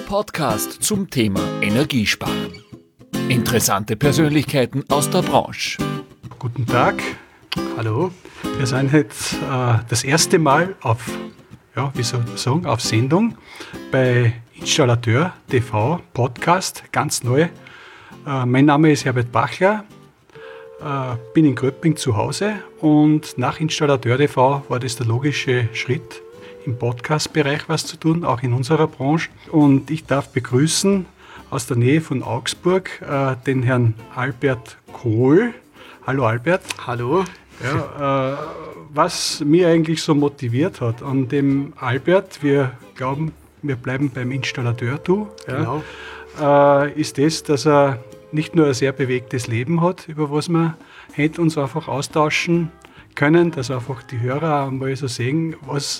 Podcast zum Thema Energiesparen. Interessante Persönlichkeiten aus der Branche. Guten Tag, hallo. Wir sind jetzt das erste Mal auf Sendung bei Installateur TV Podcast, ganz neu. Mein Name ist Herbert Bachler, bin in Gröpping zu Hause und nach Installateur TV war das der logische Schritt, im Podcast-Bereich was zu tun, auch in unserer Branche. Und ich darf begrüßen aus der Nähe von Augsburg den Herrn Albert Kohl. Hallo Albert. Hallo. Ja, was mich eigentlich so motiviert hat an dem Albert, wir glauben, wir bleiben beim Installateur, Genau. Ist das, dass er nicht nur ein sehr bewegtes Leben hat, über was wir heute uns einfach austauschen können, dass einfach die Hörer einmal so sehen, was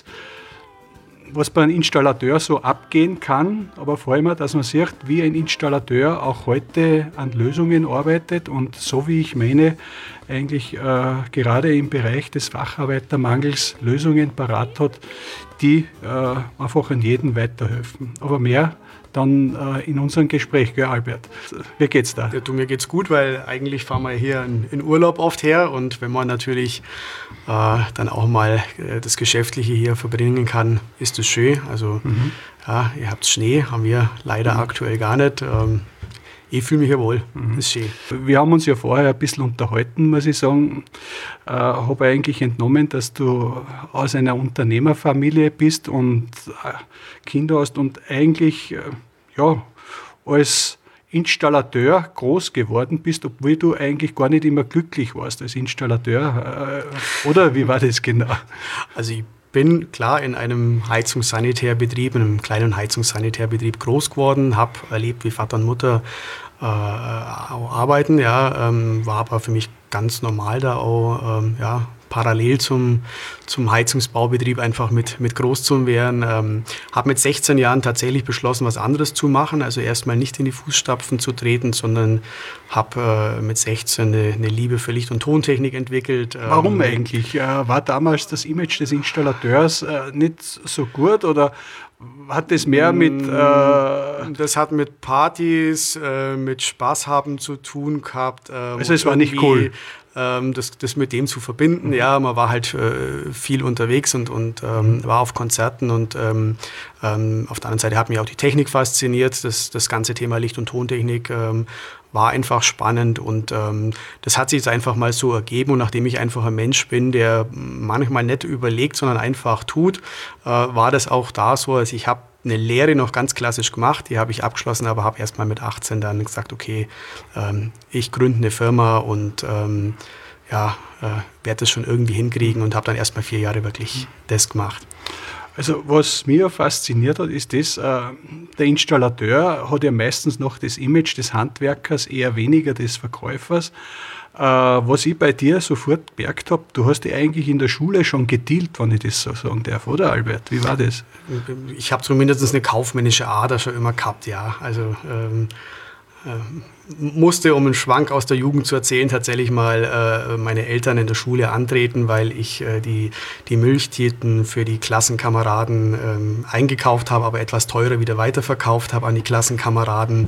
bei einem Installateur so abgehen kann, aber vor allem, dass man sieht, wie ein Installateur auch heute an Lösungen arbeitet und so wie ich meine, eigentlich gerade im Bereich des Facharbeitermangels Lösungen parat hat, die einfach an jeden weiterhelfen. Aber mehr dann in unserem Gespräch, gell, Albert? Wie geht's da? Ja, mir geht's gut, weil eigentlich fahren wir hier in Urlaub oft her und wenn man natürlich dann auch mal das Geschäftliche hier verbringen kann, ist das schön. Also ja, ihr habt Schnee, haben wir leider aktuell gar nicht. Ich fühle mich hier wohl, das ist schön. Wir haben uns ja vorher ein bisschen unterhalten, muss ich sagen. Habe eigentlich entnommen, dass du aus einer Unternehmerfamilie bist und Kinder hast und eigentlich als Installateur groß geworden bist, obwohl du eigentlich gar nicht immer glücklich warst als Installateur. Oder wie war das genau? Also ich bin klar in einem Heizungssanitärbetrieb, in einem kleinen Heizungssanitärbetrieb groß geworden, habe erlebt, wie Vater und Mutter arbeiten, war aber für mich ganz normal da auch, parallel zum Heizungsbaubetrieb einfach mit groß zu werden. Habe mit 16 Jahren tatsächlich beschlossen, was anderes zu machen, also erstmal nicht in die Fußstapfen zu treten, sondern habe mit 16 eine Liebe für Licht- und Tontechnik entwickelt. Warum eigentlich? War damals das Image des Installateurs nicht so gut oder hat das mehr mit... Das hat mit Partys, mit Spaß haben zu tun gehabt. Also es war nicht cool. Das mit dem zu verbinden. Ja, man war halt viel unterwegs und war auf Konzerten und auf der anderen Seite hat mich auch die Technik fasziniert. Das ganze Thema Licht- und Tontechnik war einfach spannend und das hat sich jetzt einfach mal so ergeben und nachdem ich einfach ein Mensch bin, der manchmal nicht überlegt, sondern einfach tut, war das auch da so. Also ich habe eine Lehre noch ganz klassisch gemacht, die habe ich abgeschlossen, aber habe erst mal mit 18 dann gesagt, okay, ich gründe eine Firma und werde das schon irgendwie hinkriegen und habe dann erst mal 4 Jahre wirklich das gemacht. Also was mich fasziniert hat, ist das, der Installateur hat ja meistens noch das Image des Handwerkers, eher weniger des Verkäufers. Was ich bei dir sofort gemerkt habe, du hast dich eigentlich in der Schule schon gedealt, wenn ich das so sagen darf, oder Albert? Wie war das? Ich habe zumindest eine kaufmännische Ader schon immer gehabt, ja. Also musste, um einen Schwank aus der Jugend zu erzählen, tatsächlich mal meine Eltern in der Schule antreten, weil ich die Milchtüten für die Klassenkameraden eingekauft habe, aber etwas teurer wieder weiterverkauft habe an die Klassenkameraden.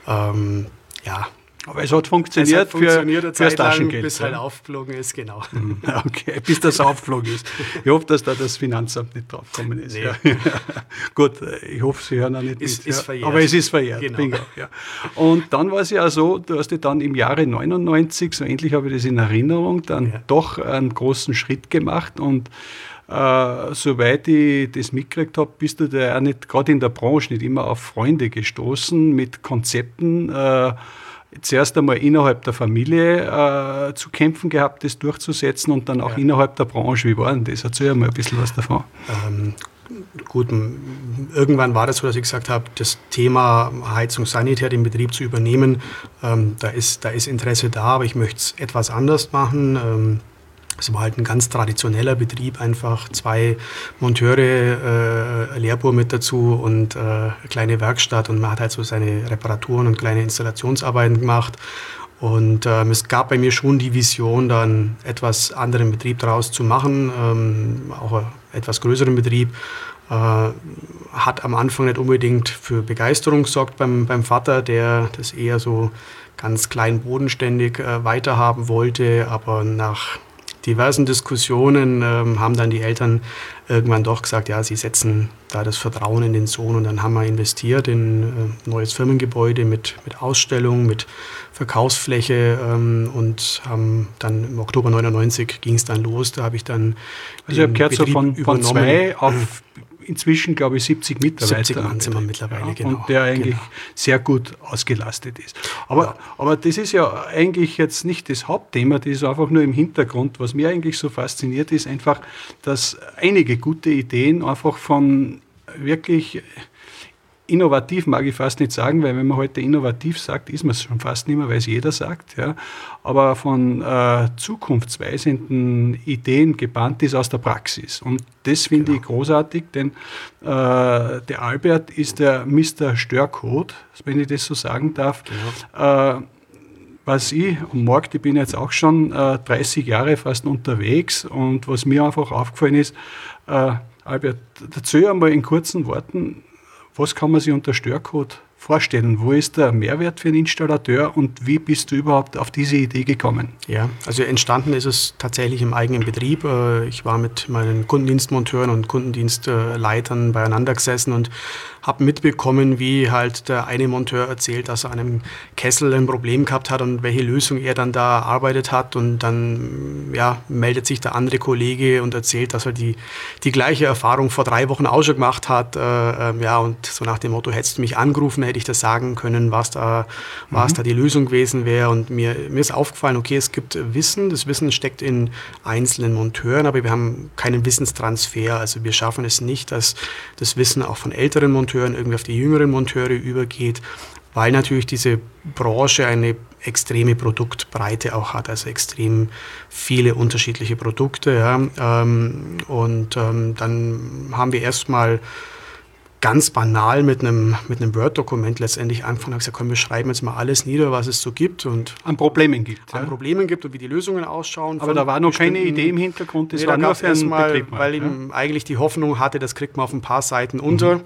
Aber es hat funktioniert, für das Taschengeld. Bis halt aufgeflogen ist, genau. Okay, bis das aufgeflogen ist. Ich hoffe, dass da das Finanzamt nicht draufgekommen ist. Nee. Ja. Gut, ich hoffe, Sie hören auch nicht ist mit. verjährt. Aber es ist verjährt. Genau. Bingo, ja. Und dann war es ja so, du hast dich dann im Jahre 99, so endlich habe ich das in Erinnerung, dann doch einen großen Schritt gemacht und soweit ich das mitgekriegt habe, bist du da auch nicht, gerade in der Branche, nicht immer auf Freunde gestoßen mit Konzepten, zuerst einmal innerhalb der Familie zu kämpfen gehabt, das durchzusetzen und dann auch innerhalb der Branche. Wie war denn das? Erzähl mal ein bisschen was davon. Gut, irgendwann war das so, dass ich gesagt habe, das Thema Heizung Sanitär, den Betrieb zu übernehmen, da ist Interesse da, aber ich möchte es etwas anders machen. Es war halt ein ganz traditioneller Betrieb, einfach 2 Monteure, Lehrbuhr mit dazu und eine kleine Werkstatt und man hat halt so seine Reparaturen und kleine Installationsarbeiten gemacht Und es gab bei mir schon die Vision, da einen etwas anderen Betrieb daraus zu machen, auch einen etwas größeren Betrieb. Hat am Anfang nicht unbedingt für Begeisterung gesorgt beim Vater, der das eher so ganz klein bodenständig weiterhaben wollte, aber nach diversen Diskussionen haben dann die Eltern irgendwann doch gesagt, ja, sie setzen da das Vertrauen in den Sohn, und dann haben wir investiert in ein neues Firmengebäude mit Ausstellung, mit Verkaufsfläche und haben dann im Oktober 99 ging es dann los, da habe ich dann also ich habe gehört, so von 2 auf inzwischen, glaube ich, 70 Mitarbeiter. 70 Mann sind wir mittlerweile, genau. Und der eigentlich sehr gut ausgelastet ist. Aber das ist ja eigentlich jetzt nicht das Hauptthema, das ist einfach nur im Hintergrund. Was mir eigentlich so fasziniert, ist einfach, dass einige gute Ideen einfach von wirklich innovativ, mag ich fast nicht sagen, weil wenn man heute innovativ sagt, ist man es schon fast nicht mehr, weil es jeder sagt. Ja. Aber von zukunftsweisenden Ideen gebannt ist aus der Praxis. Und das finde ich großartig, denn der Albert ist der Mr. Störcode, wenn ich das so sagen darf. Genau. Was ich am Markt, ich bin jetzt auch schon 30 Jahre fast unterwegs, und was mir einfach aufgefallen ist, Albert, erzähl einmal in kurzen Worten, was kann man sich unter Störcode vorstellen? Wo ist der Mehrwert für einen Installateur und wie bist du überhaupt auf diese Idee gekommen? Ja, also entstanden ist es tatsächlich im eigenen Betrieb. Ich war mit meinen Kundendienstmonteuren und Kundendienstleitern beieinander gesessen und habe mitbekommen, wie halt der eine Monteur erzählt, dass er an einem Kessel ein Problem gehabt hat und welche Lösung er dann da erarbeitet hat. Und dann meldet sich der andere Kollege und erzählt, dass er die gleiche Erfahrung vor 3 Wochen auch schon gemacht hat. Und so nach dem Motto, hättest du mich angerufen, hätte ich das sagen können, was da die Lösung gewesen wäre. Und mir ist aufgefallen, okay, es gibt Wissen, das Wissen steckt in einzelnen Monteuren, aber wir haben keinen Wissenstransfer. Also wir schaffen es nicht, dass das Wissen auch von älteren Monteuren irgendwie auf die jüngeren Monteure übergeht, weil natürlich diese Branche eine extreme Produktbreite auch hat, also extrem viele unterschiedliche Produkte. Ja. Dann haben wir erstmal ganz banal mit einem Word-Dokument letztendlich angefangen und gesagt, komm, wir schreiben jetzt mal alles nieder, was es so gibt und an Problemen gibt. An Problemen gibt und wie die Lösungen ausschauen. Aber da war noch keine Idee im Hintergrund, das war nur für einen Betrieb. Weil ich eigentlich die Hoffnung hatte, das kriegt man auf ein paar Seiten unter.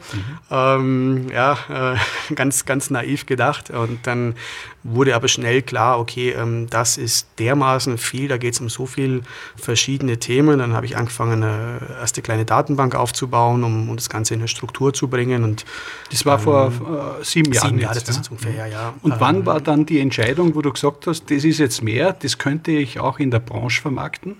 Ganz, ganz naiv gedacht. Und dann wurde aber schnell klar, okay, das ist dermaßen viel, da geht es um so viele verschiedene Themen. Dann habe ich angefangen, eine erste kleine Datenbank aufzubauen, um das Ganze in eine Struktur zu bringen. Und das war vor 7 Jahren. 7 Jahre, das ist ungefähr, ja. Und wann war dann die Entscheidung, wo du gesagt hast, das ist jetzt mehr, das könnte ich auch in der Branche vermarkten?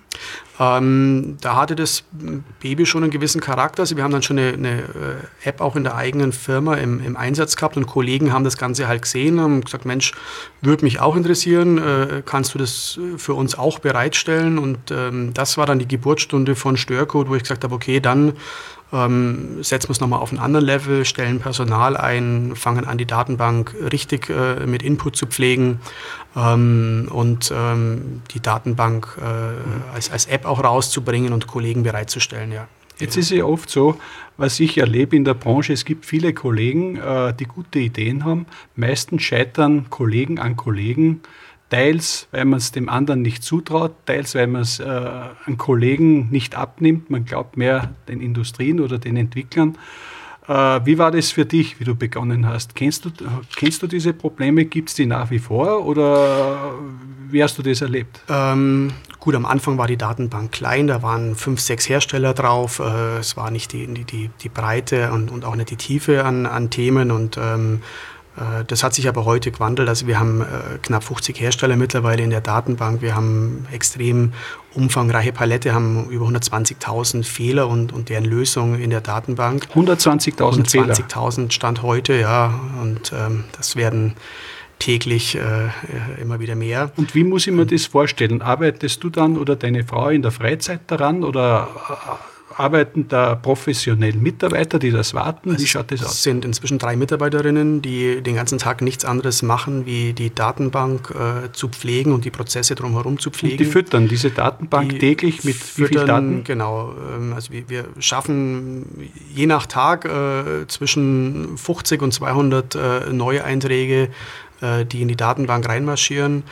Da hatte das Baby schon einen gewissen Charakter. Also wir haben dann schon eine App auch in der eigenen Firma im Einsatz gehabt und Kollegen haben das Ganze halt gesehen, haben gesagt, Mensch, würde mich auch interessieren, kannst du das für uns auch bereitstellen? Und das war dann die Geburtsstunde von Störcode, wo ich gesagt habe, okay, dann setzen wir es nochmal auf einen anderen Level, stellen Personal ein, fangen an, die Datenbank richtig mit Input zu pflegen und die Datenbank als App auch rauszubringen und Kollegen bereitzustellen. Ja. Jetzt ist es ja oft so, was ich erlebe in der Branche, es gibt viele Kollegen, die gute Ideen haben. Meistens scheitern Kollegen an Kollegen, teils, weil man es dem anderen nicht zutraut, teils, weil man es an Kollegen nicht abnimmt. Man glaubt mehr den Industrien oder den Entwicklern. Wie war das für dich, wie du begonnen hast? Kennst du diese Probleme? Gibt es die nach wie vor oder wie hast du das erlebt? Gut, am Anfang war die Datenbank klein, da waren 5, 6 Hersteller drauf. Es war nicht die Breite und auch nicht die Tiefe an Themen und das hat sich aber heute gewandelt. Also wir haben knapp 50 Hersteller mittlerweile in der Datenbank. Wir haben extrem umfangreiche Palette, haben über 120.000 Fehler und deren Lösung in der Datenbank. 120.000 Fehler? 120.000 Stand heute, ja. Und das werden täglich immer wieder mehr. Und wie muss ich mir das vorstellen? Arbeitest du dann oder deine Frau in der Freizeit daran oder arbeiten da professionell Mitarbeiter, die das warten? Wie schaut das aus? Es sind inzwischen 3 Mitarbeiterinnen, die den ganzen Tag nichts anderes machen, wie die Datenbank zu pflegen und die Prozesse drumherum zu pflegen. Und die füttern diese Datenbank täglich mit wie viel Daten? Genau, also wir schaffen je nach Tag zwischen 50 und 200 Neueinträge die in die Datenbank reinmarschieren.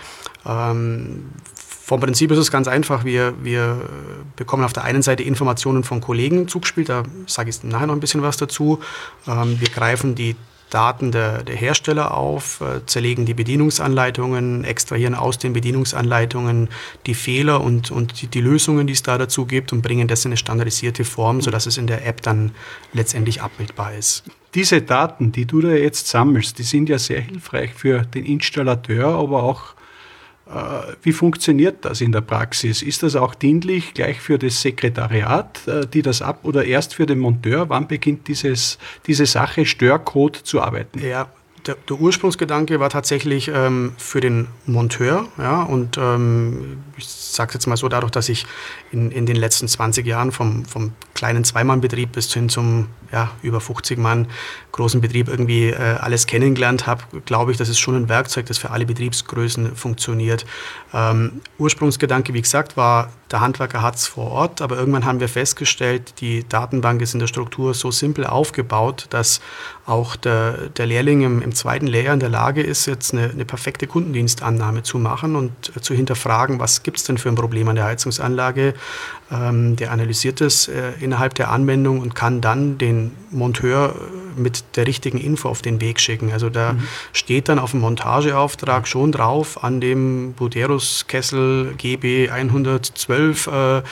Vom Prinzip ist es ganz einfach. Wir bekommen auf der einen Seite Informationen von Kollegen zugespielt, da sage ich nachher noch ein bisschen was dazu. Wir greifen die Daten der Hersteller auf, zerlegen die Bedienungsanleitungen, extrahieren aus den Bedienungsanleitungen die Fehler und die Lösungen, die es da dazu gibt und bringen das in eine standardisierte Form, sodass es in der App dann letztendlich abbildbar ist. Diese Daten, die du da jetzt sammelst, die sind ja sehr hilfreich für den Installateur, aber auch wie funktioniert das in der Praxis? Ist das auch dienlich gleich für das Sekretariat, die das oder erst für den Monteur? Wann beginnt diese Sache Störcode zu arbeiten? Ja, der Ursprungsgedanke war tatsächlich für den Monteur. Ja, und ich sage jetzt mal so, dadurch, dass ich in den letzten 20 Jahren vom kleinen Zweimann-Betrieb bis hin zum über 50 Mann großen Betrieb irgendwie alles kennengelernt habe, glaube ich, das ist schon ein Werkzeug, das für alle Betriebsgrößen funktioniert. Ursprungsgedanke, wie gesagt, war, der Handwerker hat es vor Ort, aber irgendwann haben wir festgestellt, die Datenbank ist in der Struktur so simpel aufgebaut, dass auch der Lehrling im zweiten Lehrjahr in der Lage ist, jetzt eine perfekte Kundendienstannahme zu machen und zu hinterfragen, was gibt es denn für ein Problem an der Heizungsanlage. Der analysiert es innerhalb der Anwendung und kann dann den Monteur mit der richtigen Info auf den Weg schicken. Also da steht dann auf dem Montageauftrag schon drauf, an dem Buderus-Kessel GB 112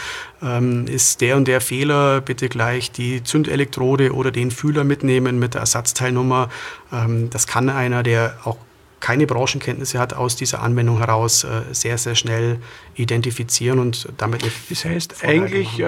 ist der und der Fehler, bitte gleich die Zündelektrode oder den Fühler mitnehmen mit der Ersatzteilnummer. Das kann einer, der auch keine Branchenkenntnisse hat, aus dieser Anwendung heraus sehr, sehr schnell identifizieren und damit... Das heißt eigentlich...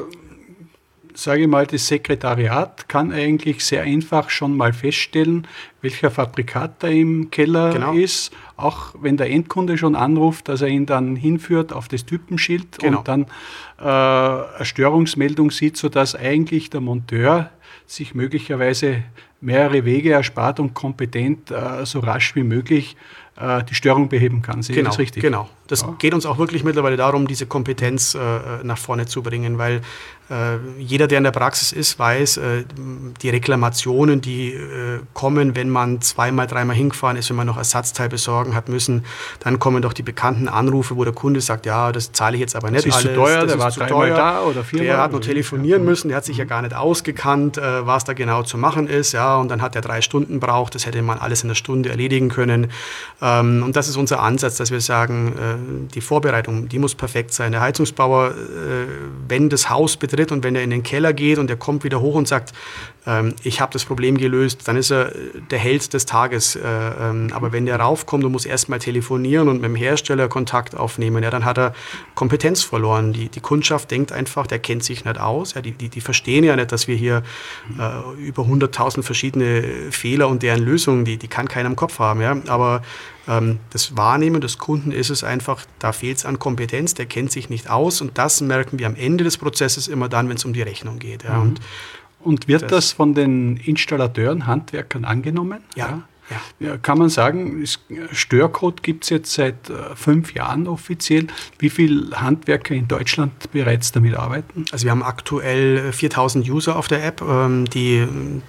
sage ich mal, das Sekretariat kann eigentlich sehr einfach schon mal feststellen, welcher Fabrikat da im Keller ist, auch wenn der Endkunde schon anruft, dass er ihn dann hinführt auf das Typenschild und dann eine Störungsmeldung sieht, sodass eigentlich der Monteur sich möglicherweise mehrere Wege erspart und kompetent so rasch wie möglich die Störung beheben kann. Sehe ich das richtig? Genau. Das geht uns auch wirklich mittlerweile darum, diese Kompetenz nach vorne zu bringen, weil jeder, der in der Praxis ist, weiß, die Reklamationen, die kommen, wenn man zweimal, dreimal hingefahren ist, wenn man noch Ersatzteil besorgen hat müssen, dann kommen doch die bekannten Anrufe, wo der Kunde sagt, ja, das zahle ich jetzt aber nicht alles. Das ist zu teuer, der war dreimal da oder viermal. Der hat noch telefonieren müssen, der hat sich ja gar nicht ausgekannt, was da genau zu machen ist, ja, und dann hat er 3 Stunden braucht, das hätte man alles in einer Stunde erledigen können. Und das ist unser Ansatz, dass wir sagen, die Vorbereitung, die muss perfekt sein. Der Heizungsbauer, wenn das Haus betritt und wenn er in den Keller geht und er kommt wieder hoch und sagt, ich habe das Problem gelöst, dann ist er der Held des Tages. Aber wenn der raufkommt und muss erstmal telefonieren und mit dem Hersteller Kontakt aufnehmen, ja, dann hat er Kompetenz verloren. Die Kundschaft denkt einfach, der kennt sich nicht aus. Ja, die verstehen ja nicht, dass wir hier über 100.000 verschiedene Fehler und deren Lösungen, die kann keiner im Kopf haben. Ja. Aber das Wahrnehmen des Kunden ist es einfach, da fehlt es an Kompetenz, der kennt sich nicht aus und das merken wir am Ende des Prozesses immer dann, wenn es um die Rechnung geht. Ja. Und wird das von den Installateuren, Handwerkern angenommen? Ja. Ja, kann man sagen, Störcode gibt es jetzt seit 5 Jahren offiziell. Wie viele Handwerker in Deutschland bereits damit arbeiten? Also wir haben aktuell 4.000 User auf der App, die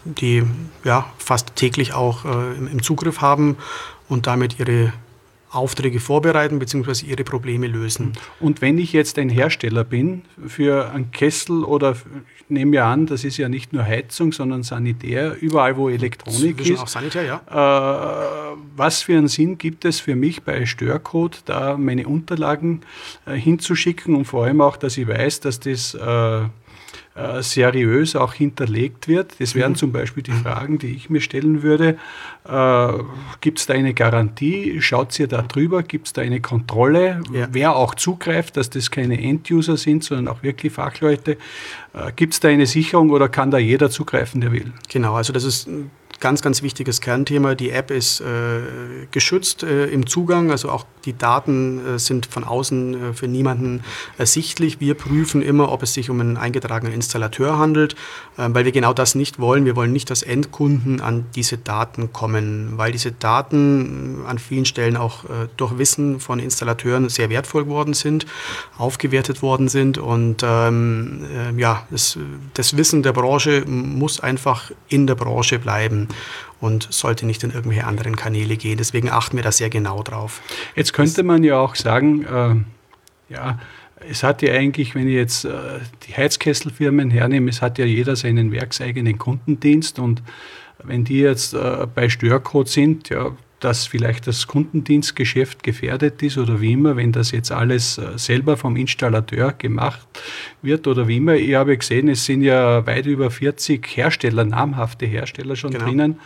fast täglich auch im Zugriff haben und damit ihre Aufträge vorbereiten bzw. ihre Probleme lösen. Und wenn ich jetzt ein Hersteller bin für einen Kessel oder ich nehme ja an, das ist ja nicht nur Heizung, sondern Sanitär, überall wo Elektronik ist. Auch Sanitär, ja. Was für einen Sinn gibt es für mich bei Störcode, da meine Unterlagen hinzuschicken und vor allem auch, dass ich weiß, dass das seriös auch hinterlegt wird. Das wären zum Beispiel die Fragen, die ich mir stellen würde. Gibt es da eine Garantie? Schaut ihr da drüber? Gibt es da eine Kontrolle? Ja. Wer auch zugreift, dass das keine End-User sind, sondern auch wirklich Fachleute? Gibt es da eine Sicherung oder kann da jeder zugreifen, der will? Genau, also das ist ein ganz, ganz wichtiges Kernthema. Die App ist geschützt im Zugang, also auch die Daten sind von außen für niemanden ersichtlich. Wir prüfen immer, ob es sich um einen eingetragenen Installateur handelt, weil wir genau das nicht wollen. Wir wollen nicht, dass Endkunden an diese Daten kommen, weil diese Daten an vielen Stellen auch durch Wissen von Installateuren sehr wertvoll geworden sind, aufgewertet worden sind und das Wissen der Branche muss einfach in der Branche bleiben. und sollte nicht in irgendwelche anderen Kanäle gehen. Deswegen achten wir da sehr genau drauf. Jetzt könnte man ja auch sagen, es hat ja eigentlich, wenn ich jetzt die Heizkesselfirmen hernehme, es hat ja jeder seinen werkseigenen Kundendienst, und wenn die jetzt bei Störcode sind, ja, dass vielleicht das Kundendienstgeschäft gefährdet ist oder wie immer, wenn das jetzt alles selber vom Installateur gemacht wird oder wie immer. Ich habe gesehen, es sind ja weit über 40 Hersteller, namhafte Hersteller schon drinnen.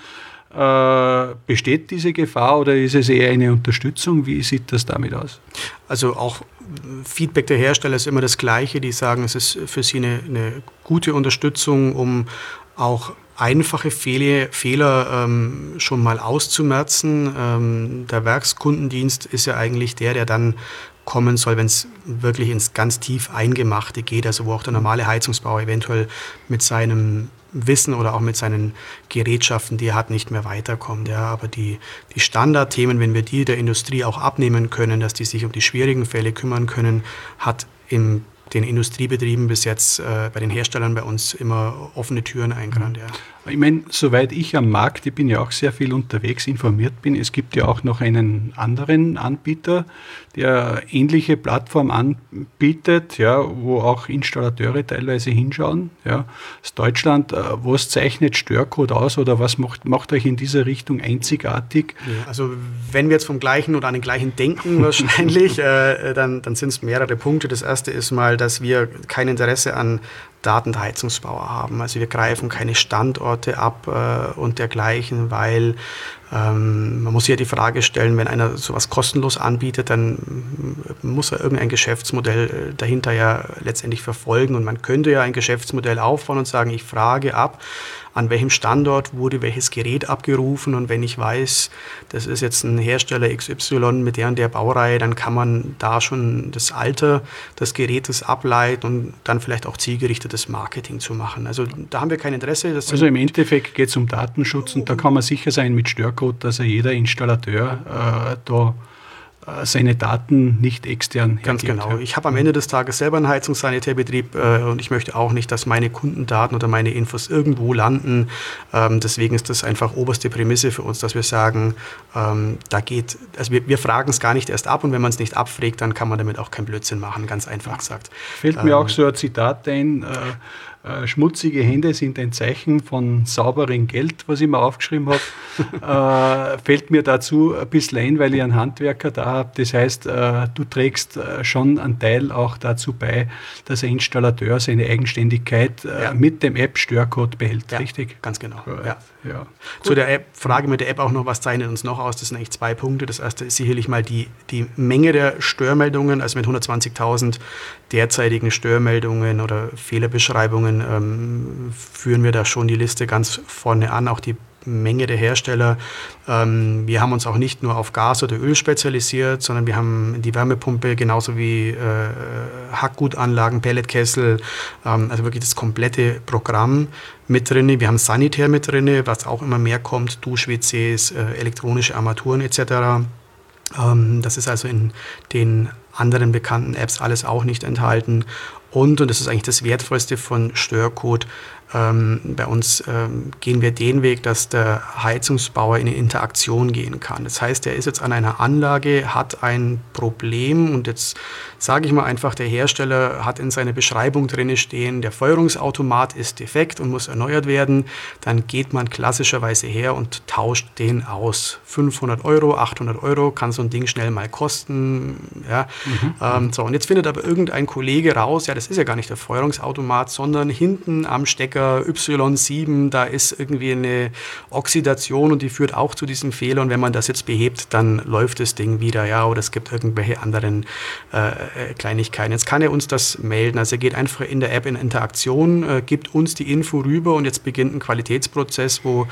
Besteht diese Gefahr oder ist es eher eine Unterstützung? Wie sieht das damit aus? Also auch Feedback der Hersteller ist immer das Gleiche. Die sagen, es ist für sie eine gute Unterstützung, um auch einfache Fehler schon mal auszumerzen. Der Werkskundendienst ist ja eigentlich der dann kommen soll, wenn es wirklich ins ganz tief Eingemachte geht, also wo auch der normale Heizungsbauer eventuell mit seinem Wissen oder auch mit seinen Gerätschaften, die er hat, nicht mehr weiterkommt. Ja. Aber die Standardthemen, wenn wir die der Industrie auch abnehmen können, dass die sich um die schwierigen Fälle kümmern können, hat in den Industriebetrieben bis jetzt bei den Herstellern bei uns immer offene Türen eingerannt. Ja. Ich meine, soweit ich am Markt, ich bin ja auch sehr viel unterwegs, informiert bin, es gibt ja auch noch einen anderen Anbieter, der ähnliche Plattform anbietet, ja, wo auch Installateure teilweise hinschauen. Ja. Aus Deutschland, was zeichnet Störcode aus oder was macht euch in dieser Richtung einzigartig? Ja, also wenn wir jetzt vom gleichen oder an den gleichen denken wahrscheinlich, dann sind es mehrere Punkte. Das erste ist mal, dass wir kein Interesse an Daten der Heizungsbauer haben. Also wir greifen keine Standorte ab und dergleichen, weil man muss sich ja die Frage stellen, wenn einer sowas kostenlos anbietet, dann muss er irgendein Geschäftsmodell dahinter ja letztendlich verfolgen, und man könnte ja ein Geschäftsmodell aufbauen und sagen, ich frage ab, an welchem Standort wurde welches Gerät abgerufen, und wenn ich weiß, das ist jetzt ein Hersteller XY mit der und der Baureihe, dann kann man da schon das Alter des Gerätes ableiten und dann vielleicht auch zielgerichtetes Marketing zu machen. Also da haben wir kein Interesse. Also im Endeffekt geht es um Datenschutz, und da kann man sicher sein mit Störcode, dass jeder Installateur da seine Daten nicht extern hergibt. Ganz genau. Ich habe am Ende des Tages selber einen Heizungssanitärbetrieb und ich möchte auch nicht, dass meine Kundendaten oder meine Infos irgendwo landen. Deswegen ist das einfach oberste Prämisse für uns, dass wir sagen, wir fragen es gar nicht erst ab, und wenn man es nicht abfragt, dann kann man damit auch keinen Blödsinn machen, ganz einfach gesagt. Fällt mir auch so ein Zitat ein, schmutzige Hände sind ein Zeichen von sauberem Geld, was ich mir aufgeschrieben habe. Fällt mir dazu ein bisschen ein, weil ich einen Handwerker da habe. Das heißt, du trägst schon einen Teil auch dazu bei, dass ein Installateur seine Eigenständigkeit mit dem App Störcode behält, richtig? Ganz genau. Ja. Zu der App, Frage mit der App auch noch, was zeichnet uns noch aus? Das sind eigentlich 2 Punkte. Das erste ist sicherlich mal die Menge der Störmeldungen, also mit 120.000 derzeitigen Störmeldungen oder Fehlerbeschreibungen führen wir da schon die Liste ganz vorne an, auch die Menge der Hersteller. Wir haben uns auch nicht nur auf Gas oder Öl spezialisiert, sondern wir haben die Wärmepumpe genauso wie Hackgutanlagen, Pelletkessel, also wirklich das komplette Programm mit drin. Wir haben Sanitär mit drin, was auch immer mehr kommt, Dusch-WCs, elektronische Armaturen etc. Das ist also in den anderen bekannten Apps alles auch nicht enthalten. Und das ist eigentlich das Wertvollste von Störcode, bei uns gehen wir den Weg, dass der Heizungsbauer in eine Interaktion gehen kann. Das heißt, er ist jetzt an einer Anlage, hat ein Problem, und jetzt sage ich mal einfach, der Hersteller hat in seiner Beschreibung drin stehen, der Feuerungsautomat ist defekt und muss erneuert werden. Dann geht man klassischerweise her und tauscht den aus. 500 €, 800 € kann so ein Ding schnell mal kosten. Ja. So, und jetzt findet aber irgendein Kollege raus, ja, das ist ja gar nicht der Feuerungsautomat, sondern hinten am Stecker Y7, da ist irgendwie eine Oxidation und die führt auch zu diesem Fehler, und wenn man das jetzt behebt, dann läuft das Ding wieder, ja, oder es gibt irgendwelche anderen Kleinigkeiten. Jetzt kann er uns das melden, also er geht einfach in der App in Interaktion, gibt uns die Info rüber, und jetzt beginnt ein Qualitätsprozess, wo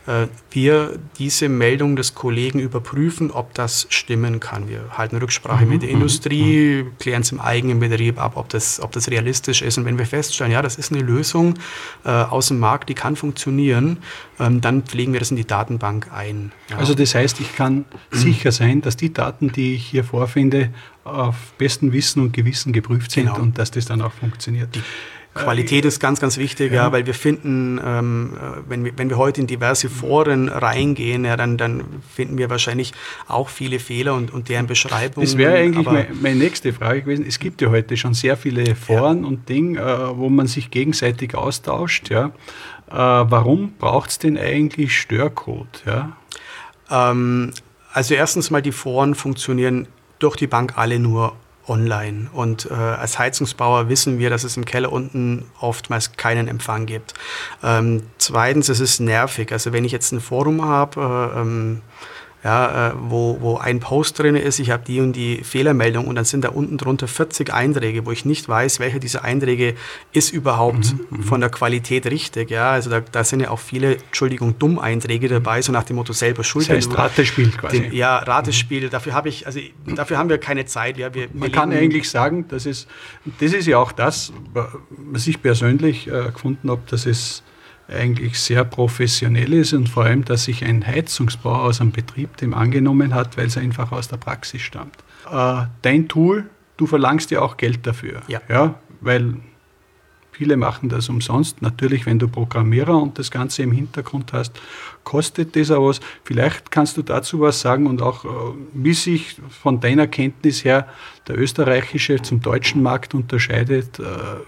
wir diese Meldung des Kollegen überprüfen, ob das stimmen kann. Wir halten Rücksprache mit der Industrie, klären es im eigenen Betrieb ab, ob das realistisch ist, und wenn wir feststellen, ja, das ist eine Lösung aus dem Markt, die kann funktionieren, dann pflegen wir das in die Datenbank ein. Ja. Also das heißt, ich kann sicher sein, dass die Daten, die ich hier vorfinde, auf bestem Wissen und Gewissen geprüft sind, und dass das dann auch funktioniert. Qualität ist ganz, ganz wichtig, ja, weil wir finden, wenn wir heute in diverse Foren reingehen, ja, dann finden wir wahrscheinlich auch viele Fehler und deren Beschreibungen. Das wäre eigentlich meine nächste Frage gewesen. Es gibt ja heute schon sehr viele Foren und Dinge, wo man sich gegenseitig austauscht. Ja. Warum braucht es denn eigentlich Störcode? Ja? Also erstens mal, die Foren funktionieren durch die Bank alle nur online. Und als Heizungsbauer wissen wir, dass es im Keller unten oftmals keinen Empfang gibt. Zweitens, es ist nervig. Also wenn ich jetzt ein Forum habe, wo ein Post drin ist, ich habe die und die Fehlermeldung und dann sind da unten drunter 40 Einträge, wo ich nicht weiß, welcher dieser Einträge ist überhaupt von der Qualität richtig. Ja, also da sind ja auch viele, Dumm-Einträge dabei, so nach dem Motto selber schuld. Das heißt Ratespiel quasi. Ratespiel, dafür haben wir keine Zeit. Ja, Man kann eigentlich sagen, das ist ja auch das, was ich persönlich gefunden habe, dass es eigentlich sehr professionell ist und vor allem, dass sich ein Heizungsbauer aus einem Betrieb dem angenommen hat, weil es einfach aus der Praxis stammt. Dein Tool, du verlangst ja auch Geld dafür, ja, weil viele machen das umsonst. Natürlich, wenn du Programmierer und das Ganze im Hintergrund hast, kostet das auch was. Vielleicht kannst du dazu was sagen und auch, wie sich von deiner Kenntnis her der österreichische zum deutschen Markt unterscheidet.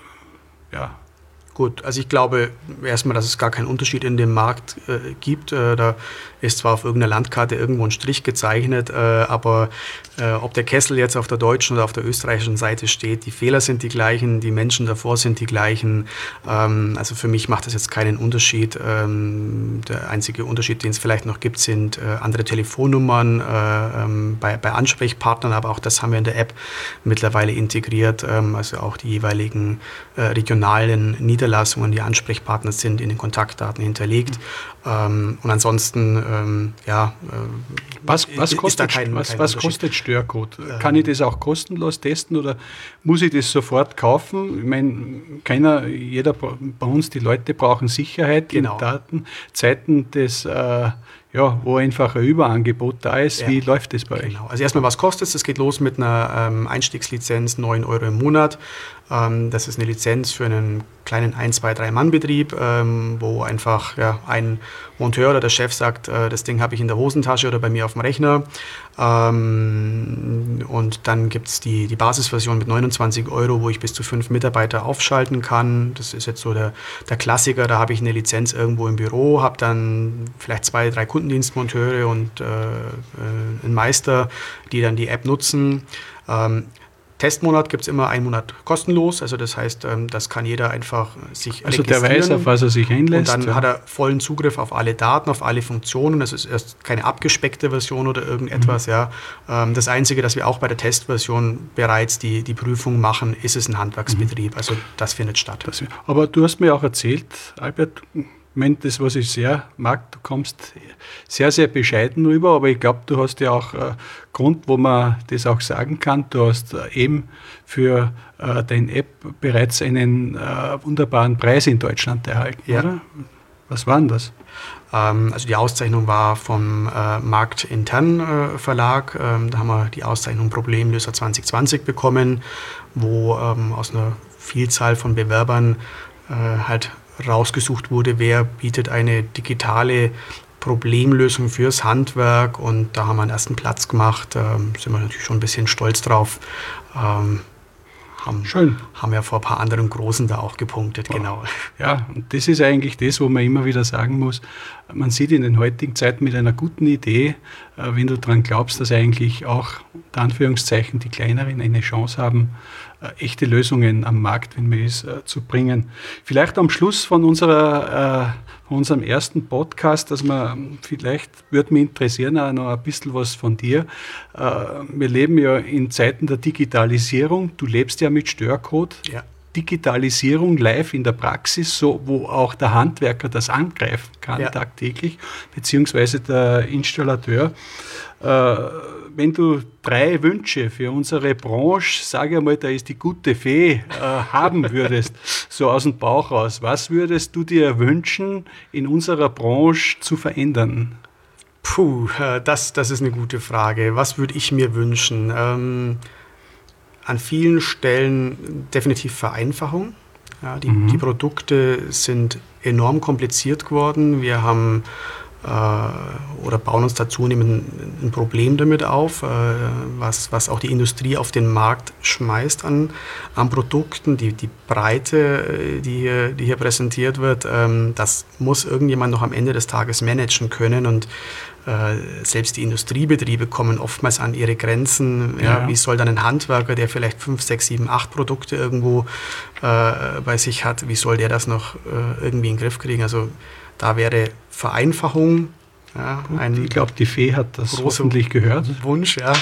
Gut, also ich glaube erstmal, dass es gar keinen Unterschied in dem Markt gibt. Da ist zwar auf irgendeiner Landkarte irgendwo ein Strich gezeichnet, aber ob der Kessel jetzt auf der deutschen oder auf der österreichischen Seite steht, die Fehler sind die gleichen, die Menschen davor sind die gleichen. Also für mich macht das jetzt keinen Unterschied. Der einzige Unterschied, den es vielleicht noch gibt, sind andere Telefonnummern bei Ansprechpartnern, aber auch das haben wir in der App mittlerweile integriert. Also auch die jeweiligen regionalen Niederlassungen, die Ansprechpartner sind, in den Kontaktdaten hinterlegt. Und ansonsten, was kostet Störcode? Kann ich das auch kostenlos testen oder muss ich das sofort kaufen? Ich meine, jeder bei uns, die Leute brauchen Sicherheit in Datenzeiten des wo einfach ein Überangebot da ist. Wie läuft das bei euch? Also erstmal, was kostet es? Es geht los mit einer Einstiegslizenz, 9 € im Monat. Das ist eine Lizenz für einen kleinen 1-, 2-, 3-Mann-Betrieb, wo einfach ein Monteur oder der Chef sagt, das Ding habe ich in der Hosentasche oder bei mir auf dem Rechner. Und dann gibt es die Basisversion mit 29 €, wo ich bis zu 5 Mitarbeiter aufschalten kann. Das ist jetzt so der Klassiker. Da habe ich eine Lizenz irgendwo im Büro, habe dann vielleicht 2, 3 Kundendienstmonteure und einen Meister, die dann die App nutzen. Testmonat gibt es immer 1 Monat kostenlos, also das heißt, das kann jeder einfach sich registrieren. Der weiß, auf was er sich einlässt. Und dann hat er vollen Zugriff auf alle Daten, auf alle Funktionen. Das ist erst keine abgespeckte Version oder irgendetwas. Das Einzige, dass wir auch bei der Testversion bereits die Prüfung machen, ist es ein Handwerksbetrieb. Also das findet statt. Aber du hast mir auch erzählt, Albert, das, was ich sehr mag, du kommst sehr, sehr bescheiden rüber, aber ich glaube, du hast ja auch Grund, wo man das auch sagen kann. Du hast eben für deine App bereits einen wunderbaren Preis in Deutschland erhalten, oder? Was war denn das? Also die Auszeichnung war vom Marktintern Verlag. Da haben wir die Auszeichnung Problemlöser 2020 bekommen, wo aus einer Vielzahl von Bewerbern rausgesucht wurde, wer bietet eine digitale Problemlösung fürs Handwerk, und da haben wir einen ersten Platz gemacht, sind wir natürlich schon ein bisschen stolz drauf. Haben ja vor ein paar anderen Großen da auch gepunktet, genau. Ja, und das ist eigentlich das, wo man immer wieder sagen muss, man sieht in den heutigen Zeiten mit einer guten Idee, wenn du daran glaubst, dass eigentlich auch, unter Anführungszeichen, die Kleineren eine Chance haben, echte Lösungen am Markt, wenn man ist, zu bringen. Vielleicht am Schluss von unserem ersten Podcast, vielleicht würde mich interessieren, auch noch ein bisschen was von dir. Wir leben ja in Zeiten der Digitalisierung. Du lebst ja mit Störcode. Ja. Digitalisierung live in der Praxis, so wo auch der Handwerker das angreifen kann tagtäglich, beziehungsweise der Installateur. Wenn du 3 Wünsche für unsere Branche, sage einmal, da ist die gute Fee, haben würdest, so aus dem Bauch raus, was würdest du dir wünschen, in unserer Branche zu verändern? Das ist eine gute Frage. Was würde ich mir wünschen? An vielen Stellen definitiv Vereinfachung. Ja, die Produkte sind enorm kompliziert geworden. Wir haben oder bauen uns da zunehmend ein Problem damit auf, was auch die Industrie auf den Markt schmeißt an Produkten. Die Breite, die hier präsentiert wird, das muss irgendjemand noch am Ende des Tages managen können. Und selbst die Industriebetriebe kommen oftmals an ihre Grenzen. Ja. Wie soll dann ein Handwerker, der vielleicht 5, 6, 7, 8 Produkte irgendwo bei sich hat, wie soll der das noch irgendwie in den Griff kriegen? Also da wäre Vereinfachung. Ja, ich glaube, die Fee hat das hoffentlich gehört. Wunsch, ja.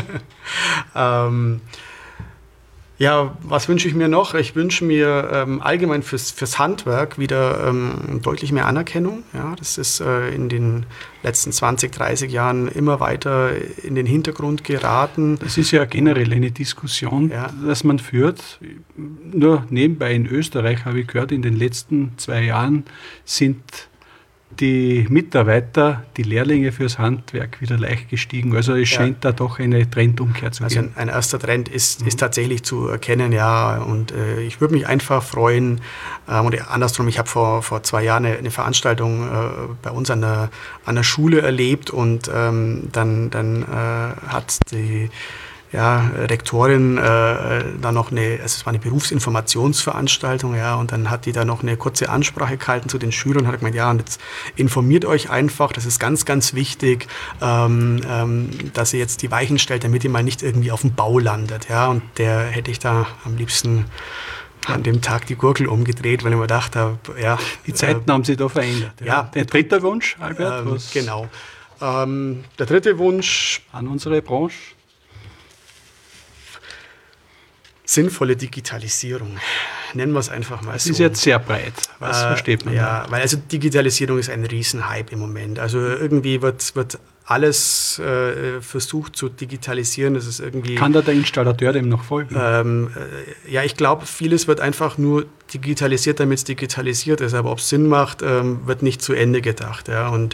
Ja, was wünsche ich mir noch? Ich wünsche mir allgemein fürs Handwerk wieder deutlich mehr Anerkennung. Ja, das ist in den letzten 20, 30 Jahren immer weiter in den Hintergrund geraten. Das ist ja generell eine Diskussion, dass man führt. Nur nebenbei in Österreich habe ich gehört, in den letzten 2 Jahren sind die Mitarbeiter, die Lehrlinge fürs Handwerk wieder leicht gestiegen. Also es scheint da doch eine Trendumkehr zu geben. Also ein erster Trend ist tatsächlich zu erkennen, ja. Und ich würde mich einfach freuen. Und andersrum, ich habe vor 2 Jahren eine Veranstaltung bei uns an der Schule erlebt und dann hat die Rektorin dann noch es war eine Berufsinformationsveranstaltung, und dann hat die da noch eine kurze Ansprache gehalten zu den Schülern und hat gemeint, und jetzt informiert euch einfach, das ist ganz, ganz wichtig, dass ihr jetzt die Weichen stellt, damit ihr mal nicht irgendwie auf dem Bau landet, und der hätte ich da am liebsten an dem Tag die Gurgel umgedreht, weil ich mir gedacht habe, die Zeiten haben sich da verändert. Ja. Der dritte Wunsch, Albert? Genau. Der dritte Wunsch an unsere Branche? Sinnvolle Digitalisierung. Nennen wir es einfach mal so. Das ist jetzt sehr breit. Was versteht man da? Ja, weil also Digitalisierung ist ein Riesenhype im Moment. Also irgendwie wird alles versucht zu digitalisieren. Das ist irgendwie. Kann da der Installateur dem noch folgen? Ich glaube, vieles wird einfach nur digitalisiert, damit es digitalisiert ist. Aber ob es Sinn macht, wird nicht zu Ende gedacht. Ja. Und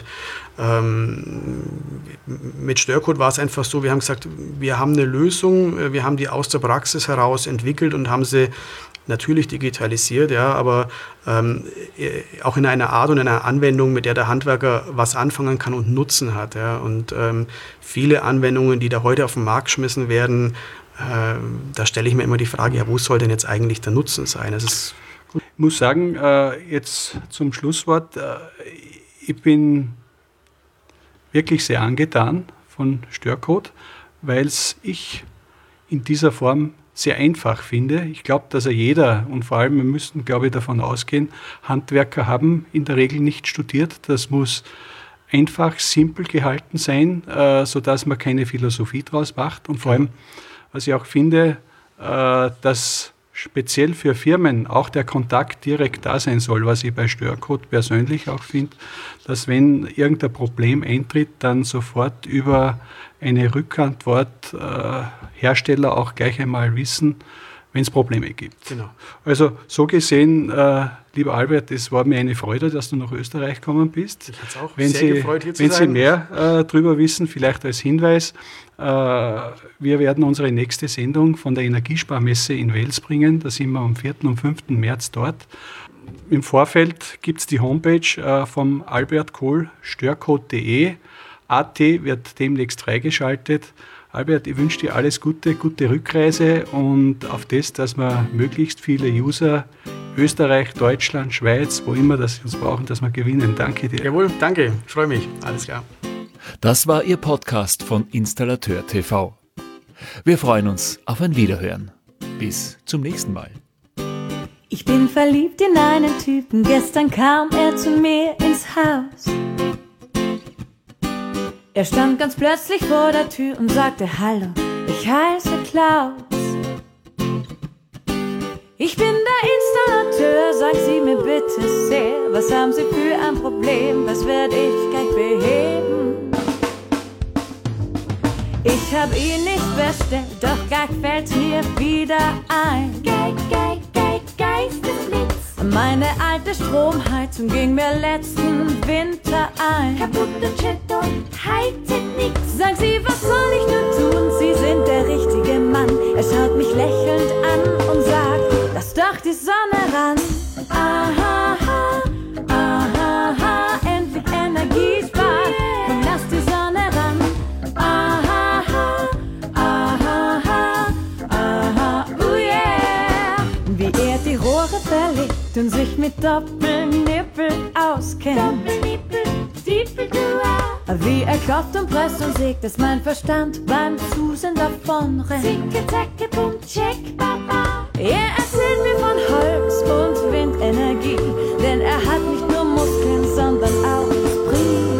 mit Störcode war es einfach so, wir haben gesagt, wir haben eine Lösung, wir haben die aus der Praxis heraus entwickelt und haben sie natürlich digitalisiert, aber auch in einer Art und einer Anwendung, mit der der Handwerker was anfangen kann und Nutzen hat. Ja. Und viele Anwendungen, die da heute auf den Markt geschmissen werden, da stelle ich mir immer die Frage, wo soll denn jetzt eigentlich der Nutzen sein? Ich muss sagen, jetzt zum Schlusswort, ich bin wirklich sehr angetan von Störcode, weil es ich in dieser Form sehr einfach finde. Ich glaube, dass jeder, und vor allem, wir müssten, glaube ich, davon ausgehen, Handwerker haben in der Regel nicht studiert. Das muss einfach, simpel gehalten sein, sodass man keine Philosophie draus macht. Und vor allem, was ich auch finde, dass speziell für Firmen auch der Kontakt direkt da sein soll, was ich bei Störcode persönlich auch finde, dass wenn irgendein Problem eintritt, dann sofort über eine Rückantwort Hersteller auch gleich einmal wissen, wenn es Probleme gibt. Genau. Also so gesehen, lieber Albert, es war mir eine Freude, dass du nach Österreich gekommen bist. Ich hätte es auch sehr gefreut, hier zu sein. Wenn Sie mehr darüber wissen, vielleicht als Hinweis, wir werden unsere nächste Sendung von der Energiesparmesse in Wels bringen. Da sind wir am 4. und 5. März dort. Im Vorfeld gibt es die Homepage vom Albert Kohl, störcode.de. AT wird demnächst freigeschaltet. Albert, ich wünsche dir alles Gute, gute Rückreise und auf das, dass wir möglichst viele User Österreich, Deutschland, Schweiz, wo immer das uns brauchen, dass wir gewinnen. Danke dir. Jawohl, danke. Ich freue mich. Alles klar. Das war Ihr Podcast von Installateur TV. Wir freuen uns auf ein Wiederhören. Bis zum nächsten Mal. Ich bin verliebt in einen Typen, gestern kam er zu mir ins Haus. Er stand ganz plötzlich vor der Tür und sagte, hallo, ich heiße Klaus. Ich bin der Installateur, sag Sie mir bitte sehr, was haben Sie für ein Problem, das werde ich gleich beheben. Ich hab ihn nicht bestellt, doch gleich fällt's mir wieder ein. Geistesblitz. Meine alte Stromheizung ging mir letzten Winter ein. Kaputte Chetto, heizet nix. Sagen Sie, was soll ich nur tun? Sie sind der richtige Mann. Er schaut mich lächelnd an und sagt, das doch die Sonne ran. Aha, aha, endlich Energie sparen. Komm, lass die Sonne ran. Aha, aha, aha, oh yeah. Wie er die Rohre verlegt und sich mit Doppelnippel auskennt. Doppelnippel, wie er klopft und presst und sägt, dass mein Verstand beim Zusen davon rennt. Zicke, zacke, bum, check, baba. Er erzählt mir von Holz und Windenergie, denn er hat nicht nur Muskeln, sondern auch Esprit.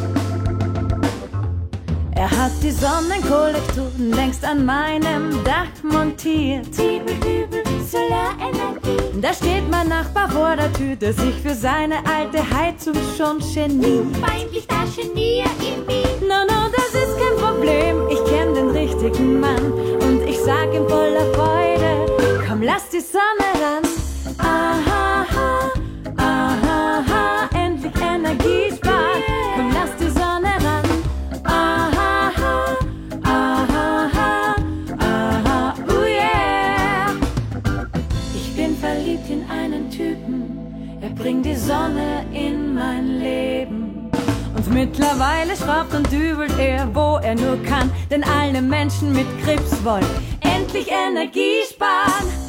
Er hat die Sonnenkollektoren längst an meinem Dach montiert. Übel, Solarenergie. Da steht mein Nachbar vor der Tür, der sich für seine alte Heizung schon geniert. Peinlich, da genier in mir. No, das ist kein Problem, ich kenn den richtigen Mann. Und ich sag ihm voller Freude, komm, lass die Sonne ran. Aha, aha, endlich Energie sparen. Komm, lass die Sonne ran. Aha, aha, aha, oh yeah. Ich bin verliebt in einen Typen, er bringt die Sonne in mein Leben. Und mittlerweile schraubt und dübelt er, wo er nur kann, denn alle Menschen mit Krebs wollen endlich Energie sparen.